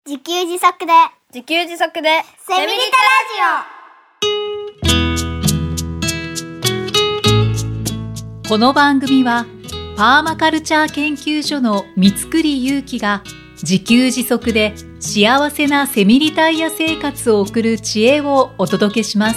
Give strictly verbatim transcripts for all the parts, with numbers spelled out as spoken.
自給自足で自給自足でセミリタラジオ。 この番組はパーマカルチャー研究所の三栗祐樹が自給自足で幸せなセミリタイヤ生活を送る知恵をお届けします。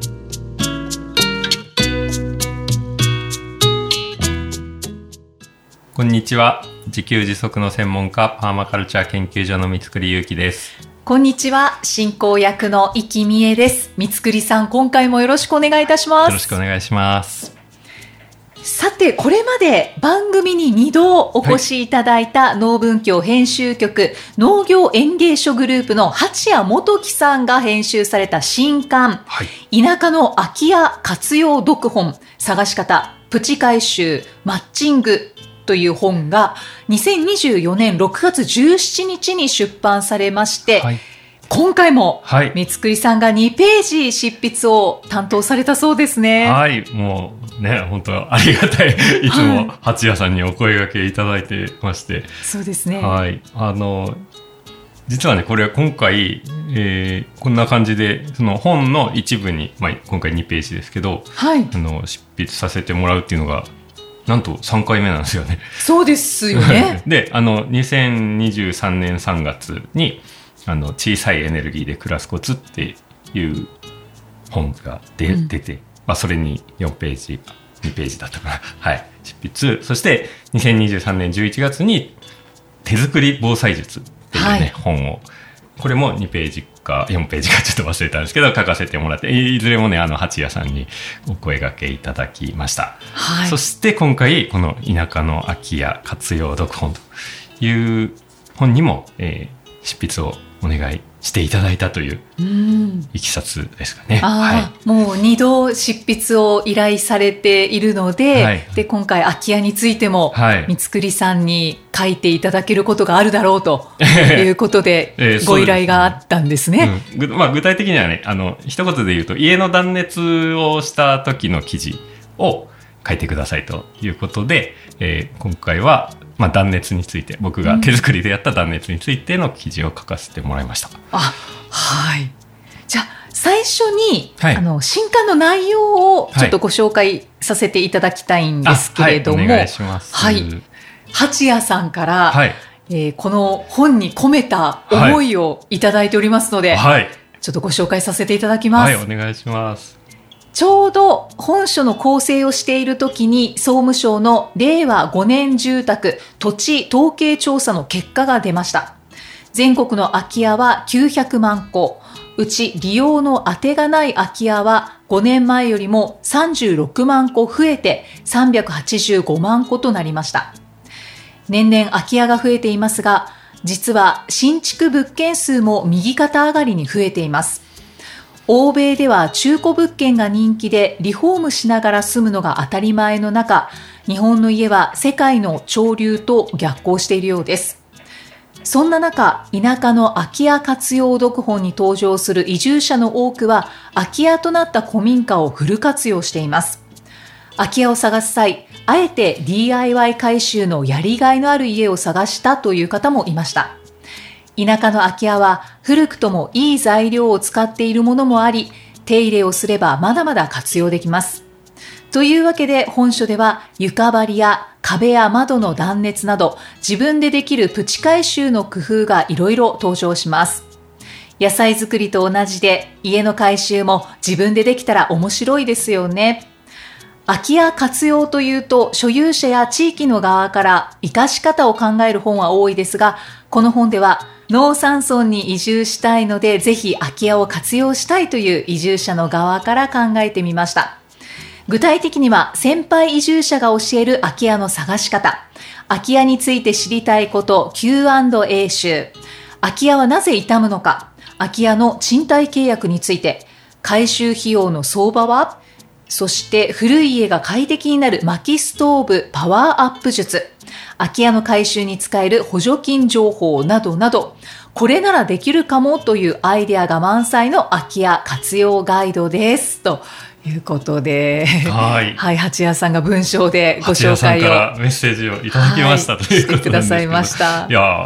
こんにちは。自給自足の専門家パーマカルチャー研究所の三栗祐樹です。 こんにちは。進行役の生きみえです。三栗さん、今回もよろしくお願いいたします。 よろしくお願いします。 さて、これまで番組ににどお越しいただいた農文教編集局農業園芸書グループの八谷元樹さんが編集された新刊、はい、田舎の空き家活用読本、探し方、プチ回収、マッチングという本がにせんにじゅうよねんろくがつじゅうしちにちに出版されまして、はい、今回も三栗さんがにページ執筆を担当されたそうですね。 はい、もうね、本当ありがたい。いつも八谷さんにお声掛けいただいてまして。 そうですね。 はい、あの実はね、これは今回、えー、こんな感じでその本の一部に、まあ、今回にページですけど、はい、あの執筆させてもらうっていうのがなんとさんかいめなんですよね。 そうですよね。 で、あのにせんにじゅうさんねんさんがつにあの小さいエネルギーで暮らすコツっていう本がで、うん、出て、まあ、それによんページにページだったかな、はい、執筆。そしてにせんにじゅうさんねんじゅういちがつに手作り防災術っていうね、はい、本を、これもにページかよんページかちょっと忘れたんですけど書かせてもらって、いずれもね、あの八谷さんにお声掛けいただきました、はい、そして今回この田舎の空き家活用読本という本にも、えー、執筆をお願いしていただいたといういきさつですかね。 はい、もうにど執筆を依頼されているので、はい、で今回空き家についても三栗さんに書いていただけることがあるだろうということでご依頼があったんですね。 うん、ぐまあ、具体的にはね、あの一言で言うと家の断熱をした時の記事を書いてくださいということで、えー、今回はまあ、断熱について、僕が手作りでやった断熱についての記事を書かせてもらいました。うん、 あ、はい。じゃあ最初に、はい、あの新刊の内容をちょっとご紹介させていただきたいんですけれども、 はい、お願いします。 はい。八谷さんから、はい、えー、この本に込めた思いをいただいておりますので、はい、ちょっとご紹介させていただきます。 はい、お願いします。 ちょうど本書の構成をしている時に総務省のれいわごねん住宅土地統計調査の結果が出ました。全国の空き家はきゅうひゃくまんこ、うち利用の当てがない空き家はごねんまえよりもさんじゅうろくまんこ増えてさんびゃくはちじゅうごまんことなりました。年々空き家が増えていますが、実は新築物件数も右肩上がりに増えています。欧米では中古物件が人気でリフォームしながら住むのが当たり前の中、日本の家は世界の潮流と逆行しているようです。そんな中、田舎の空き家活用読本に登場する移住者の多くは空き家となった古民家をフル活用しています。空き家を探す際、あえて ディーアイワイ 改修のやりがいのある家を探したという方もいました。田舎の空き家は古くともいい材料を使っているものもあり、手入れをすればまだまだ活用できます。というわけで本書では床張りや壁や窓の断熱など自分でできるプチ改修の工夫がいろいろ登場します。野菜作りと同じで家の改修も自分でできたら面白いですよね。空き家活用というと所有者や地域の側から生かし方を考える本は多いですが、この本では農山村に移住したいのでぜひ空き家を活用したいという移住者の側から考えてみました。具体的には先輩移住者が教える空き家の探し方、空き家について知りたいこと キューアンドエー 集、空き家はなぜ傷むのか、空き家の賃貸契約について、改修費用の相場は、そして古い家が快適になる薪ストーブパワーアップ術、空き家の改修に使える補助金情報などなど、これならできるかもというアイデアが満載の空き家活用ガイドですということで、はい、はい、八谷さんが文章でご紹介を、 八谷さんからメッセージをいただきました、はい、ということなんですけど、 してくださいました。 いや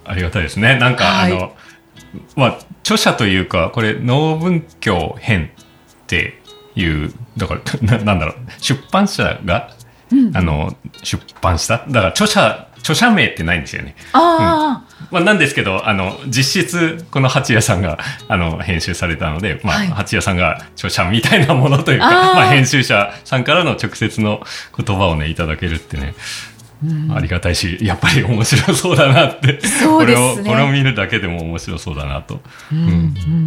ありがたいですね。なんか、 はい、 あの、まあ、著者というか、これ、農文教編っていう、だから、な, なんだろう、出版社が、うん、あの、出版した。だから、著者、著者名ってないんですよね。 ああ、 うん、まあ、なんですけど、あの、実質、この八谷さんが、あの、編集されたので、まあ、はい、八谷さんが著者みたいなものというか、あまあ、編集者さんからの直接の言葉をね、いただけるってね、うん、ありがたいし、やっぱり面白そうだなって、 そうですね、 これを、これを見るだけでも面白そうだなと。 うんうん、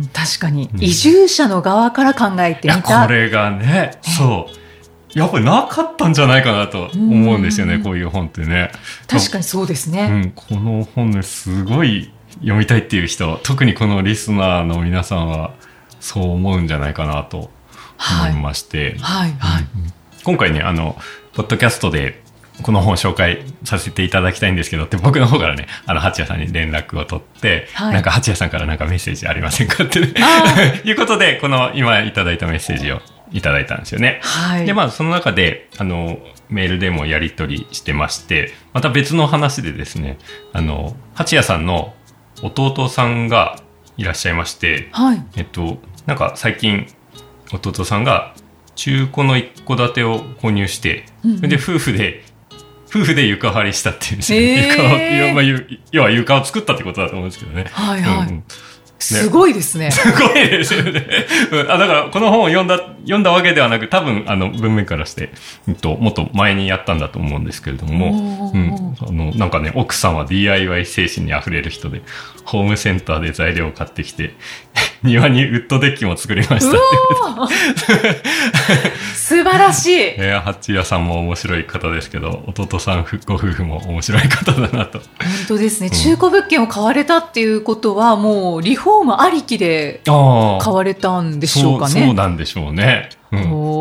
確かに、うん、移住者の側から考えてみた。 これがね、そう。やっぱりなかったんじゃないかなと思うんですよね、こういう本ってね。 確かにそうですね。 うん、この本ね、すごい読みたいっていう人、特にこのリスナーの皆さんはそう思うんじゃないかなと思いまして、 はいはいはい、 うん、今回ね、あのポッドキャストでこの本を紹介させていただきたいんですけどって、僕の方からね、あの八谷さんに連絡を取って、はい、なんか八谷さんからなんかメッセージありませんかってねいうことで、この今いただいたメッセージをいただいたんですよね。 はい、 で、まあその中であのメールでもやり取りしてまして、また別の話でですね、あの八谷さんの弟さんがいらっしゃいまして、 はい、 えっとなんか最近弟さんが中古の一戸建てを購入して、うん、で夫婦で夫婦で床張りしたっていうんですよ、ね、えー、床を、まあ、要は床を作ったってことだと思うんですけどね。 はいはい、 うんうん、 すごいですね。 すごいですよね。あ、だからこの本を読んだ読んだわけではなく、多分あの文面からして、うん、ともっと前にやったんだと思うんですけれども、うん、あのなんかね、奥さんは ディーアイワイ 精神にあふれる人で、ホームセンターで材料を買ってきて庭にウッドデッキも作りましたって素晴らしい。 えー、八谷さんも面白い方ですけど、弟さんご夫婦も面白い方だなと。 本当ですね、うん、中古物件を買われたっていうことは、もうリフォームありきで買われたんでしょうかね。 そう、そうなんでしょうね。うん、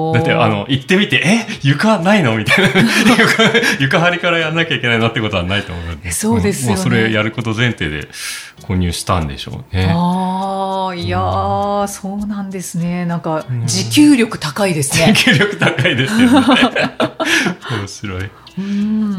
だってあの行ってみて、え床ないのみたいな床, 床張りからやんなきゃいけないのってことはないと思うので、 そうですよね、 もうそれやること前提で購入したんでしょうね。 ああ、いやー、うん、そうなんですね。なんか持久力高いですね。 持久力高いですよね。面白い。 うん、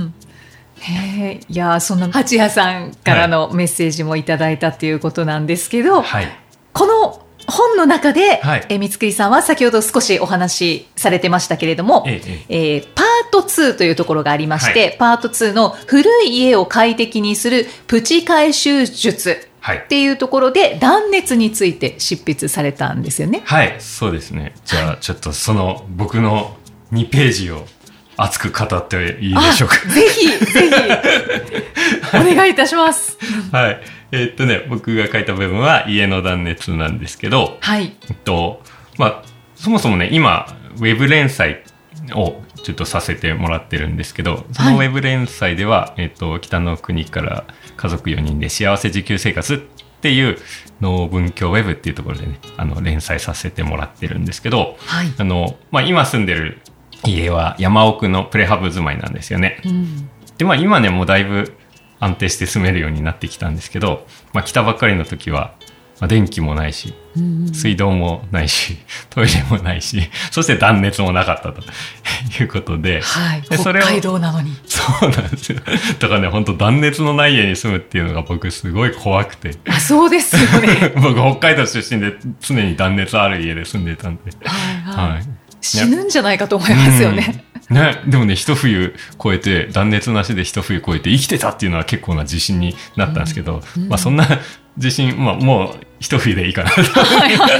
へー、いやー、そんな八谷さんからのメッセージもいただいたっていうことなんですけど、 はい、 この本の中で、 はい、 え三栗さんは先ほど少しお話しされてましたけれども、えええー、パートツーというところがありまして、はい、パートツーの古い家を快適にするプチ改修術っていうところで、断熱について執筆されたんですよね。 はい、そうですね。じゃあちょっとその僕のにページを熱く語っていいでしょうか。 ぜひぜひお願いいたします。 はい、えーっとね、僕が書いた部分は家の断熱なんですけど、 はい、 えっとまあ、そもそもね、今ウェブ連載をちょっとさせてもらってるんですけど、そのウェブ連載では、はい、えっと、北の国から家族よにんで幸せ自給生活っていう農文教ウェブっていうところでね、あの連載させてもらってるんですけど、 はい、 あのまあ、今住んでる家は山奥のプレハブ住まいなんですよね。うん、で、まあ、今ね、もうだいぶ安定して住めるようになってきたんですけど、まあ、来たばっかりの時は、まあ、電気もないし、うんうん、水道もないし、トイレもないし、そして断熱もなかったということで、 はい、 でそれを北海道なのに。 そうなんですよ。だからね、本当断熱のない家に住むっていうのが僕すごい怖くて。 あ、そうですよね。 僕北海道出身で常に断熱ある家で住んでたんで、 はいはいはい、死ぬんじゃないかと思いますよね。 うんね、でもね、一冬越えて、断熱なしで一冬越えて生きてたっていうのは結構な自信になったんですけど、うんうん、まあそんな自信、まあもう一冬でいいかなと。はいはい、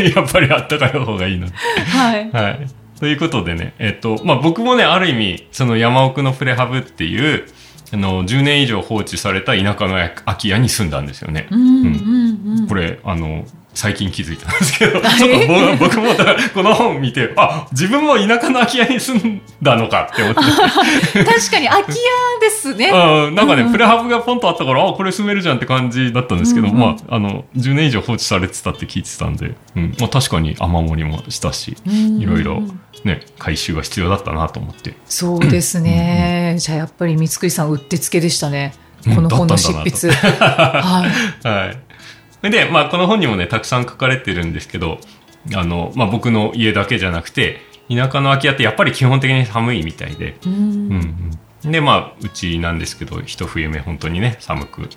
やっぱりあったかい方がいいので。 はい。 はい。ということでね、えっと、まあ僕もね、ある意味、その山奥のプレハブっていう、あの、じゅうねん以上放置された田舎の空き家に住んだんですよね。 うんうんうん、 これ、あの、最近気づいたんですけど、ちょっと僕もこの本見て、あ、自分も田舎の空き家に住んだのかって思って確かに空き家ですね。 あ、なんかね、うん、プレハブがポンとあったから、あ、これ住めるじゃんって感じだったんですけど、うんうん、まあ、あのじゅうねん以上放置されてたって聞いてたんで、うん、まあ、確かに雨漏りもしたし、いろいろね、改修が必要だったなと思って。 そうですね、うんうん、じゃあやっぱり三栗さんうってつけでしたね、この本の執筆。はい、 はいで、まあ、この本にもね、たくさん書かれてるんですけど、あの、まあ、僕の家だけじゃなくて、田舎の空き家ってやっぱり基本的に寒いみたいで、うんうんうん、で、まあ、うちなんですけど、一冬目本当にね、寒く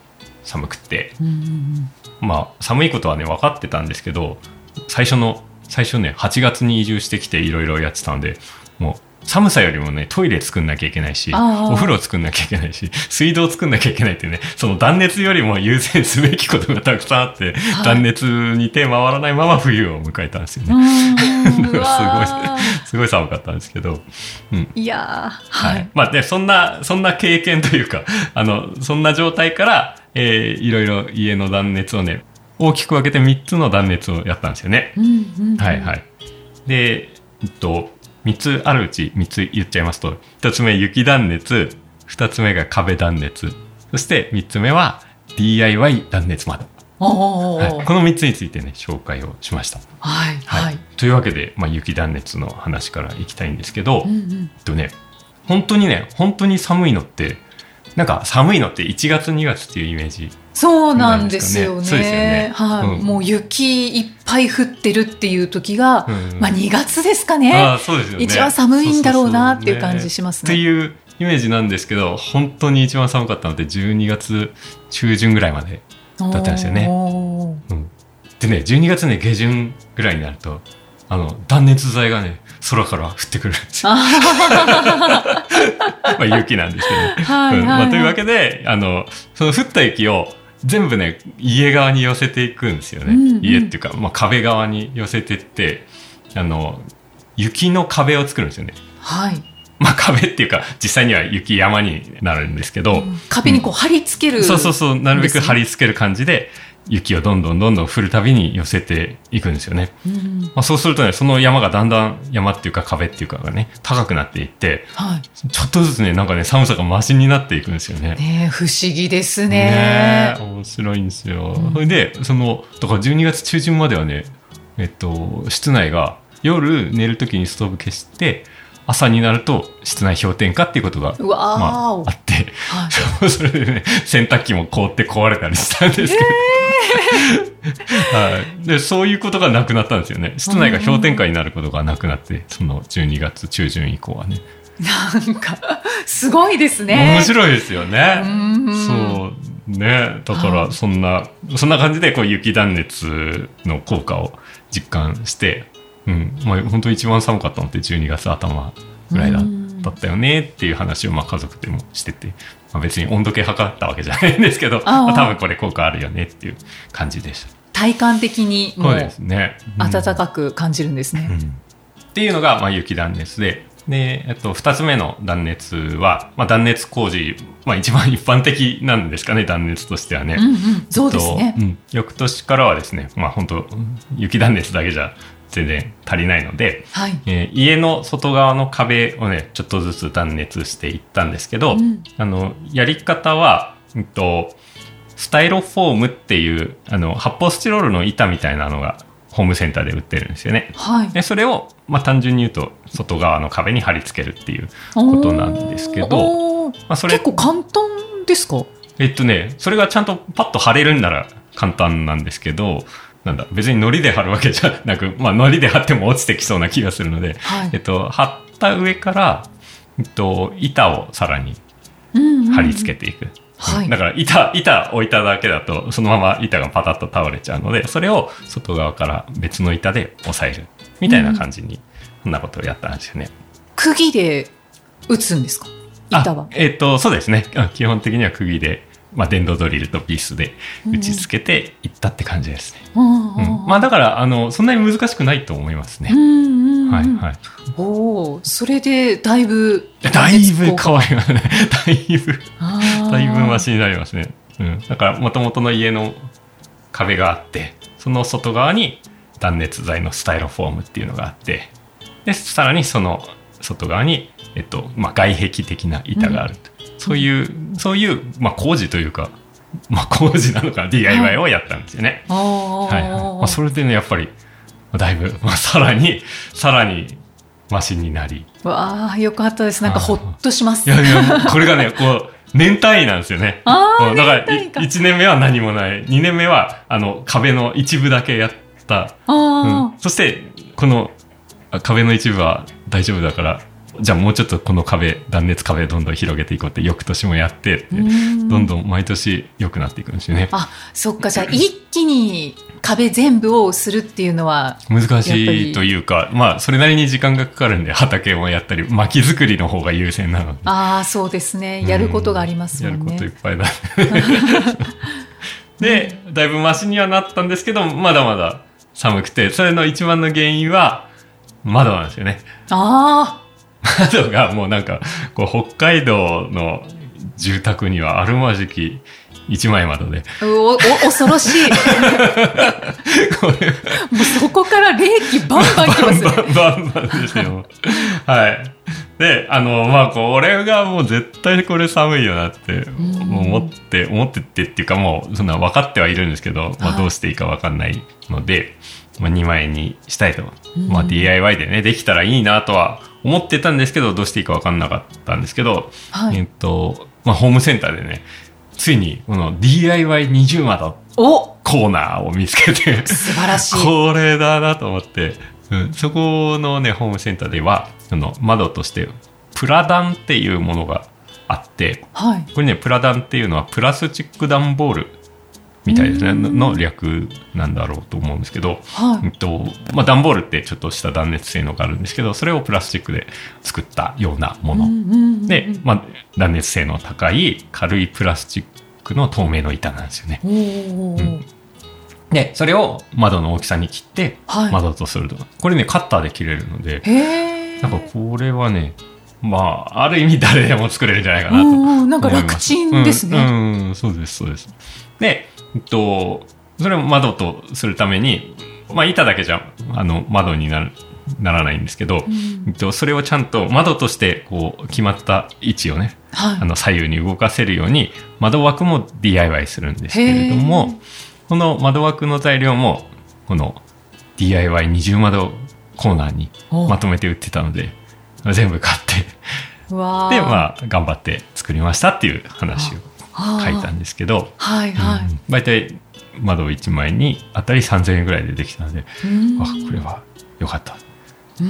寒くて、 うんうんまあ寒いことはね分かってたんですけど、最初の最初ねはちがつに移住してきていろいろやってたんで、もう寒さよりもねトイレ作んなきゃいけないし、 あーお風呂作んなきゃいけないし、水道作んなきゃいけないっていうね、その断熱よりも優先すべきことがたくさんあって、 はい断熱に手回らないまま冬を迎えたんですよね。 うんだからすごいうわすごい寒かったんですけど、うん、 ーいやーははいい、 まあね、そんなそんな経験というか、あのそんな状態から、えーいろいろ家の断熱をね大きく分けてみっつの断熱をやったんですよね。 うんうんうんはいはい。で、えっとみっつあるうちみっつ言っちゃいますと、ひとつめ雪断熱、ふたつめが壁断熱、そしてみっつめは ディーアイワイ 断熱窓、 おーはい、このみっつについてね紹介をしました。 はいはいはいというわけで、まあ、雪断熱の話からいきたいんですけど、 うんうんえっとね、本当にね本当に寒いのってなんか寒いのっていちがつにがつっていうイメージ。 そうなんですよね。 そうですよねはい、 うんもう雪いっぱい降ってるっていう時が、 うんまあにがつですかね。 あそうですよね、 一番寒いんだろうなっていうそうそうそう感じしますね。 っていうイメージなんですけど、本当に一番寒かったのでじゅうにがつちゅうじゅんぐらいまでだったんですよね。 おーうん、でねじゅうにがつね下旬ぐらいになるとあの断熱材がね空から降ってくるんですよ。 あまあ雪なんですけど、 はいはいはいうんまあ、というわけであのその降った雪を全部ね家側に寄せていくんですよね、 うんうん家っていうか、まあ、壁側に寄せてってあの雪の壁を作るんですよね。 はい、 まあ壁っていうか実際には雪山になるんですけど、 うん壁にこう貼り付ける、 そうそうそうなるべく貼り、 り付ける感じで雪をどんどんどんどん降るたびに寄せていくんですよね。 うんまあ、そうするとねその山がだんだん山っていうか壁っていうかがね高くなっていってはいちょっとずつねなんかね寒さがマシになっていくんですよね。 ねえ、不思議ですね。 ねえ面白いんですよ。 うんそれでそのだからじゅうにがつちゅうじゅんまではねえっと室内が夜寝るときにストーブ消して朝になると室内氷点下っていうことがうわー、 まあ、あってはい、 それでね洗濯機も凍って壊れたりしたんですけど、はい、でそういうことがなくなったんですよね。室内が氷点下になることがなくなってそのじゅうにがつちゅうじゅん以降はねなんかすごいですね。 面白いですよね。 うんそうねだかはいらそんなそんな感じでこう雪断熱の効果を実感してうんまあ、本当に一番寒かったのってじゅうにがつ頭ぐらいだだったよねっていう話をまあ家族でもしてて、まあ、別に温度計測ったわけじゃないんですけどあーまあ、多分これ効果あるよねっていう感じでした。 体感的にもそううですね、うん暖かく感じるんですね。 うんっていうのがまあ雪断熱で、で、えっと、ふたつめの断熱は、まあ、断熱工事、まあ、一番一般的なんですかね断熱としてはね。 うんうん、そうですねえっ。とうん翌年からはですね、まあ、本当雪断熱だけじゃ全然足りないので、 はい。 えー家の外側の壁をねちょっとずつ断熱していったんですけど、 うんあのやり方は、うんと、スタイロフォームっていうあの発泡スチロールの板みたいなのがホームセンターで売ってるんですよね。 はい。 でそれを、まあ、単純に言うと外側の壁に貼り付けるっていうことなんですけど、 おーまあ、それ結構簡単ですか？ えっとねそれがちゃんとパッと貼れるんなら簡単なんですけど、なんだ別に糊で貼るわけじゃなく、まあ、糊で貼っても落ちてきそうな気がするので、 はいえっと、貼った上から、えっと、板をさらにうんうんうん貼り付けていく、 はいだから板板置いただけだとそのまま板がパタッと倒れちゃうので、それを外側から別の板で押さえるみたいな感じに、そんなことをやったんですよね。 釘で打つんですか？板はあ。えっとそうですね、うん基本的には釘で、まあ、電動ドリルとビスで打ち付けていったって感じですね。 うんうんうんまあ、だからあのそんなに難しくないと思いますね。 うんうんうんはいはい、 おー、それでだいぶだいぶ変わりますね。だいぶあーだいぶマシになりますね。うん、だから元々の家の壁があってその外側に断熱材のスタイロフォームっていうのがあって、でさらにその外側に、えっとまあ、外壁的な板があると、うん、そういうそういう、まあ、工事というか、まあ、工事なのか ディーアイワイ をやったんですよね。 あーはいはいまあ、それでねやっぱりだいぶ、まあ、さらにさらにマシになり、 わあよかったです。なんかほっとします。 いやいやこれがねこう年単位なんですよね。 あーうんだから年単位かいいちねんめは何もない、にねんめはあの壁の一部だけやった、 あうん、そしてこのあ壁の一部は大丈夫だからじゃあもうちょっとこの壁断熱壁どんどん広げていこうって翌年もやってってどんどん毎年良くなっていくんですよね。 あ、そっか。じゃあ一気に壁全部をするっていうのは難しいというか、まあそれなりに時間がかかるんで畑もやったり薪作りの方が優先なので。 ああ、そうですね。やることがありますもんね。 やることいっぱいだでだいぶマシにはなったんですけどまだまだ寒くて、それの一番の原因は窓なんですよね。 ああ、 窓がもうなんかこう北海道の住宅にはあるまじき一枚窓でおお恐ろしいこれもうそこから冷気バンバンきますね。 バンバンバンバンですよはいであのまあこれがもう絶対これ寒いよなって思って思ってってっていうかもうそんな分かってはいるんですけど、まあ、どうしていいか分かんないので、まあ、にまいにしたいと、まあ、ディーアイワイ でねできたらいいなとは思ってたんですけどどうしていいか分かんなかったんですけど、 はい、 えっとまあ、ホームセンターでねついにこの ディーアイワイ二重窓コーナーを見つけて素晴らしいこれだなと思って、うん、そこのねホームセンターではその窓としてプラダンっていうものがあって、 はい、 これねプラダンっていうのはプラスチック段ボールみたいですねの略なんだろうと思うんですけど、 はい、 えっとまあ、段ボールってちょっとした断熱性能があるんですけどそれをプラスチックで作ったようなもの、うんうんうん、で、まあ、断熱性能高い軽いプラスチックの透明の板なんですよね。 お、うん、 でそれを窓の大きさに切って、はい、窓とするとこれねカッターで切れるのでへなんかこれはねまあある意味誰でも作れるんじゃないかなと思います。 なんか楽ちんですね。 うんうん、そうですそうです。でえっと、それを窓とするために、まあ、板だけじゃあの窓になるならないんですけど、うんえっと、それをちゃんと窓としてこう決まった位置をね、はい、あの左右に動かせるように窓枠も ディーアイワイ するんですけれどもこの窓枠の材料もこの ディーアイワイ 二重窓コーナーにまとめて売ってたので全部買ってで、まあ、頑張って作りましたっていう話を書いたんですけど、 はいはい、 うん、大体窓いちまいに当たりさんぜんえんぐらいでできたので、あこれは良かった。 うんうん、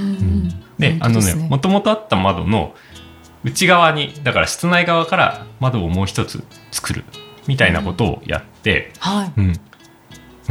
であのねもともとあった窓の内側にだから室内側から窓をもう一つ作るみたいなことをやって、 うんはいうん、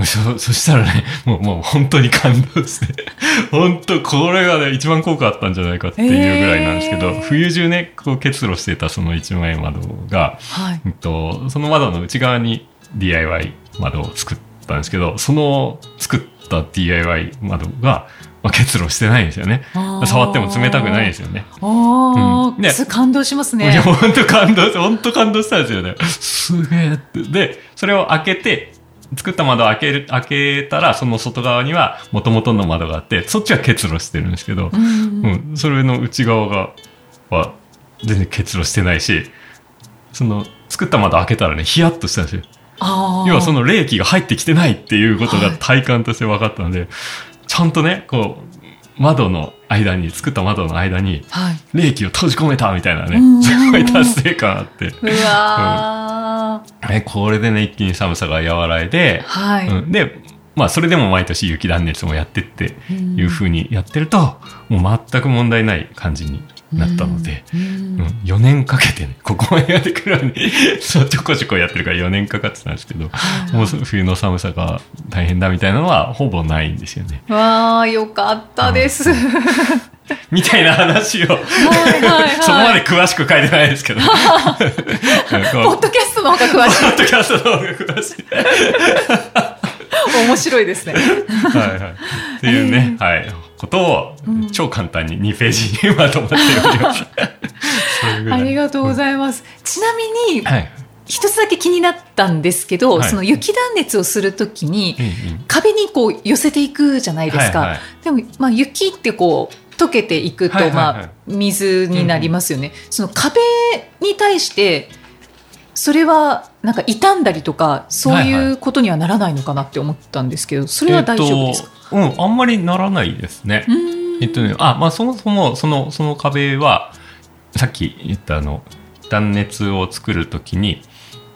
そ, そしたらねもうもう本当に感動して本当これがね一番効果あったんじゃないかっていうぐらいなんですけど、えー、冬中ねこう結露してたそのいちまい窓が、はいえっと、その窓の内側に ディーアイワイ 窓を作ったんですけどその作った ディーアイワイ 窓が、まあ、結露してないんですよね。触っても冷たくないですよね。 あ、うん、で感動しますね。 いや本当感動本当感動したんですよね。すげえってでそれを開けて作った窓を開ける開けたらその外側には元々の窓があってそっちは結露してるんですけど、うんうんうん、それの内側がは全然結露してないしその作った窓開けたらねヒヤッとしたんですよ。 あ要はその冷気が入ってきてないっていうことが体感として分かったので、はい、ちゃんとねこう窓の間に作った窓の間に冷気を閉じ込めたみたいなね、はい、すごい達成感あってうわ、 うん、これでね一気に寒さが和らいで、 はいうん、で、まあ、それでも毎年雪断熱もやってっていう風にやってるともう全く問題ない感じになったので、うんうん、よねんかけてねここまでやってくるのにそうちょこちょこやってるからよねんかかってたんですけど、はい、もう冬の寒さが大変だみたいなのはほぼないんですよね。 わーよかったです、うん、 みたいな話を、はいはいはい、そこまで詳しく書いてないですけどポッドキャストの方が詳しいポッドキャストの方が詳しい面白いですねはい、はい、っていうね、えー、はいことを超簡単ににページにまとまっております、 うん、ありがとうございます、うん、ちなみに、 はい、 一つだけ気になったんですけど、はい、その雪断熱をするときに、うんうん、壁にこう寄せていくじゃないですか、はいはい、でも、まあ、雪ってこう溶けていくと、はいはいはいまあ、水になりますよね、うんうん、その壁に対してそれはなんか傷んだりとかそういうことにはならないのかなって思ったんですけど、それは大丈夫ですか？ えー、うん、あんまりならないですね。えっとね、あ、まあそもそもそのその壁はさっき言ったあの断熱を作るときに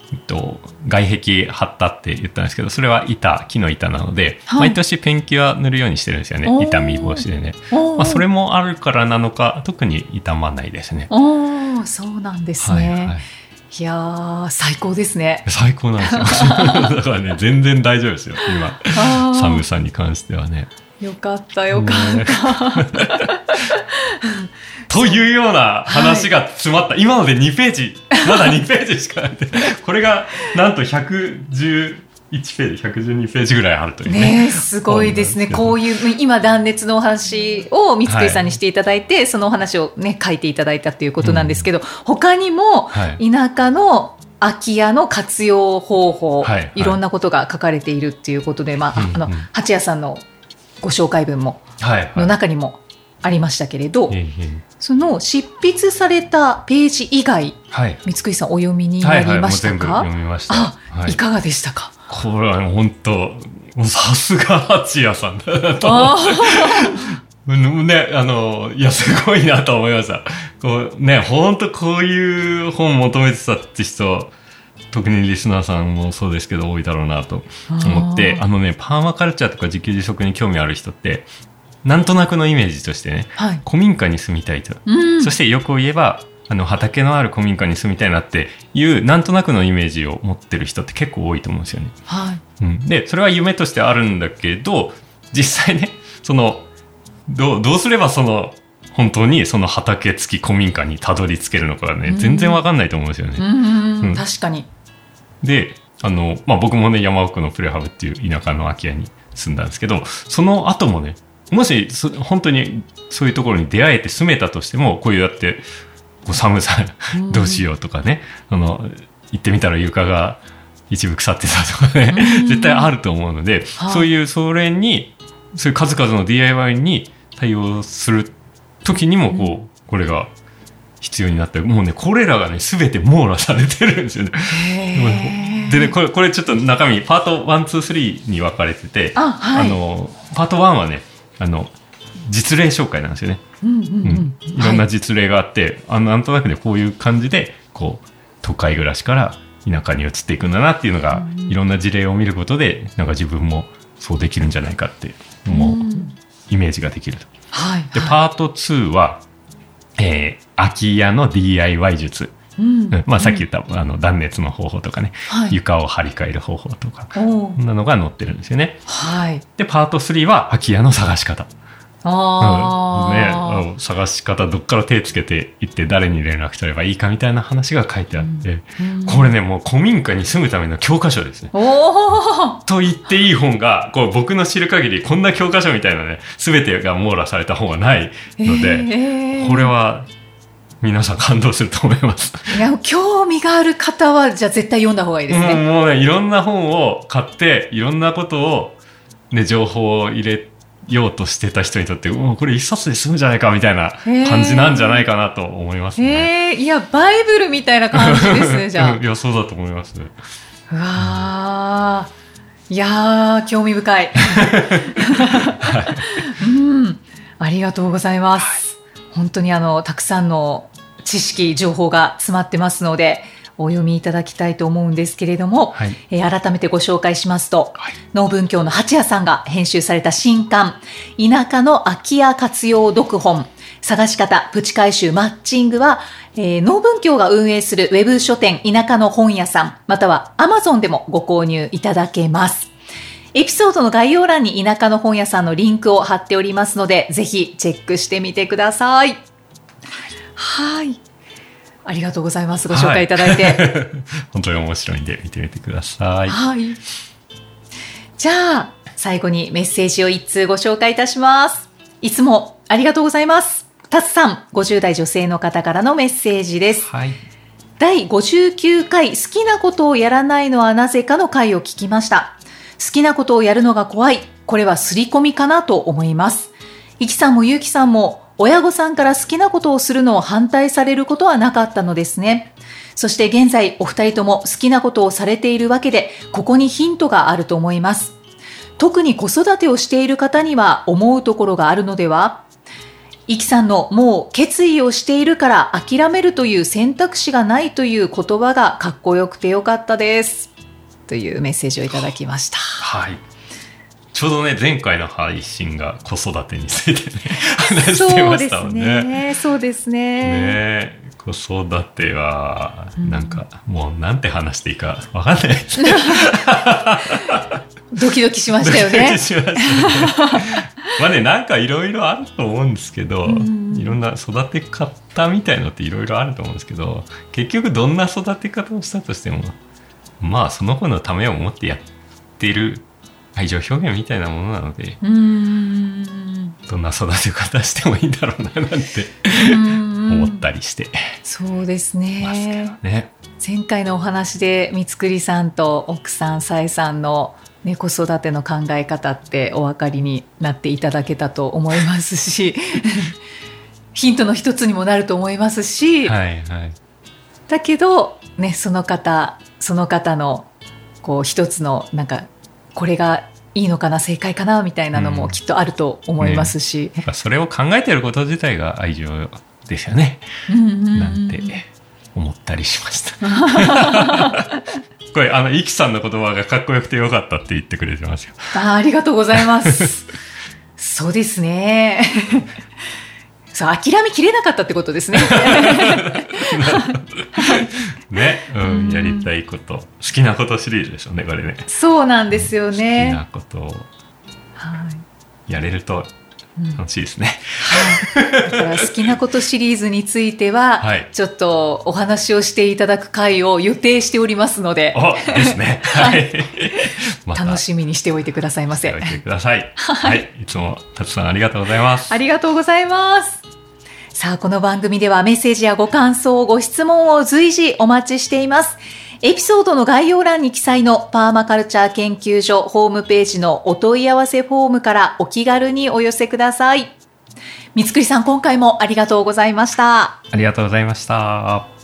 えっと、外壁貼ったって言ったんですけど、それは板、木の板なので、 はい、 毎年ペンキは塗るようにしてるんですよね。傷み防止でね。まあ、それもあるからなのか、特に傷まないですね。 お、そうなんですね。はいはい、いやー、最高ですね。 最高なんですよ。だからね、全然大丈夫ですよ、今。寒さに関してはね。 よかったよかった。 というような話が詰まった、はい、今のでにページ、まだにページしかないこれがなんとひゃくじゅういちページ、ひゃくじゅうにページぐらいあるという ね, ねすごいですね。こういう今断熱のお話を三井さんにしていただいて、はい、そのお話を、ね、書いていただいたということなんですけど、うん、他にも田舎の空き家の活用方法、はいはい、いろんなことが書かれているっていうことで、まあ、うんうん、あの八谷さんのご紹介文も、はいはい、の中にもありましたけれど、はいはい、その執筆されたページ以外、はい、三井さんお読みになりましたか？ はいはい、もう全部読みました。 あ、はい、いかがでしたか？ これは本当さすが八谷さんだなとね、あのいやすごいなと思いました。こうね、本当こういう本求めてたって人、特にリスナーさんもそうですけど多いだろうなと思って、あのね、パーマカルチャーとか自給自足に興味ある人ってなんとなくのイメージとしてね、はい、古民家に住みたいと、うん、そしてよく言えばあの畑のある古民家に住みたいなっていうなんとなくのイメージを持ってる人って結構多いと思うんですよね、はい、うん、でそれは夢としてあるんだけど、実際ね、その ど, うどうすればその本当にその畑付き古民家にたどり着けるのかがね、全然わかんないと思うんですよね、 うんうん、確かに。 で、あの、まあ、僕もね、山奥のプレハブっていう田舎の空き家に住んだんですけど、その後もね、もし本当にそういうところに出会えて住めたとしても、こういうやってこう寒さどうしようとかね、あの行ってみたら床が一部腐ってたとかね、絶対あると思うので、はい、そういうそれにそういう数々の ディーアイワイ に対応する時にもこう、うん、これが必要になって、もうね、これらがね全て網羅されてるんですよね。でね、これこれちょっと中身パートワン、ツー、スリーに分かれてて、あ、はい、あのパートワンはね、あの実例紹介なんですよね。うんうんうんうん、いろんな実例があって、はい、あのなんとなくねこういう感じでこう都会暮らしから田舎に移っていくんだなっていうのが、うん、いろんな事例を見ることでなんか自分もそうできるんじゃないかってもう、うん、イメージができると。はい、でパートツーは、えー、空き家の ディーアイワイ 術、うんまあ、さっき言った、うん、あの断熱の方法とかね、はい、床を張り替える方法とかそんなのが載ってるんですよね、はい、でパートスリーは空き家の探し方。あ、うんね、探し方どっから手つけていって誰に連絡すればいいかみたいな話が書いてあって、うんうん、これねもう古民家に住むための教科書ですね。おと言っていい本がこう僕の知る限りこんな教科書みたいなね全てが網羅された本はないので、えー、これは皆さん感動すると思います。 いや興味がある方はじゃあ絶対読んだ方がいいですね。 もう、もうねいろんな本を買っていろんなことを、ね、情報を入れようとしてた人にとってもうこれ一冊で済むんじゃないかみたいな感じなんじゃないかなと思いますね。 えー、いやバイブルみたいな感じですね。じゃあいやそうだと思います。 うわー、いやー興味深い、はい、うん、ありがとうございます、はい、本当にあのたくさんの知識情報が詰まってますのでお読みいただきたいと思うんですけれども、はい、えー、改めてご紹介しますと、はい、農文教の八谷さんが編集された新刊田舎の空き家活用読本探し方プチ回収マッチングは、えー、農文教が運営するウェブ書店田舎の本屋さんまたは Amazon でもご購入いただけます。エピソードの概要欄に田舎の本屋さんのリンクを貼っておりますのでぜひチェックしてみてください。はい、ありがとうございます。ご紹介いただいて、はい、 本当に面白いんで見てみてください。 はい、じゃあ最後にメッセージを一通ご紹介いたします。いつもありがとうございます。タツさんごじゅう代女性の方からのメッセージです、はい、だいごじゅうきゅうかい好きなことをやらないのはなぜかの回を聞きました。好きなことをやるのが怖い、これは刷り込みかなと思います。いきさんもゆうきさんも親御さんから好きなことをするのを反対されることはなかったのですね。そして現在お二人とも好きなことをされているわけで、ここにヒントがあると思います。特に子育てをしている方には思うところがあるのでは。 イキさんのもう決意をしているから諦めるという選択肢がないという言葉がかっこよくてよかったですというメッセージをいただきました。 はい、ちょうどね前回の配信が子育てについてね話してましたもんね。 そうですね。 ね、子育てはなんか、うん、もうなんて話していいか分かんないですねドキドキしましたよね。 ドキドキしましたねまあね、なんかいろいろあると思うんですけど、うん、いろんな育て方みたいのっていろいろあると思うんですけど、結局どんな育て方をしたとしてもまあその子のためを思ってやっている愛情表現みたいなものなので、うーん、どんな育て方してもいいんだろうななんて思ったりして。 そうですね。 ますけどね。 前回のお話で三つくりさんと奥さんさえさんの、ね、子育ての考え方ってお分かりになっていただけたと思いますしヒントの一つにもなると思いますし、はいはい、だけど、ね、その方その方のこう一つのなんかこれがいいのかな正解かなみたいなのもきっとあると思いますし、 うんね、それを考えていること自体が愛情ですよね、うんうんうん、なんて思ったりしましたこれあのイキさんの言葉がかっこよくてよかったって言ってくれてますよ。 あ, ありがとうございますそうですねそう諦めきれなかったってことですねね、うん、やりたいこと好きなことシリーズでしょうねこれね。 そうなんですよね。 好きなことをやれると楽しいですね、 うんはい、だから好きなことシリーズについては、はい、ちょっとお話をしていただく回を予定しておりますのでおですね、はいま、楽しみにしておいてくださいませ。 しておいてください、はい、いつもたつさんありがとうございます。 ありがとうございます。さあこの番組ではメッセージやご感想ご質問を随時お待ちしています。エピソードの概要欄に記載のパーマカルチャー研究所ホームページのお問い合わせフォームからお気軽にお寄せください。三つくりさん今回もありがとうございました。 ありがとうございました。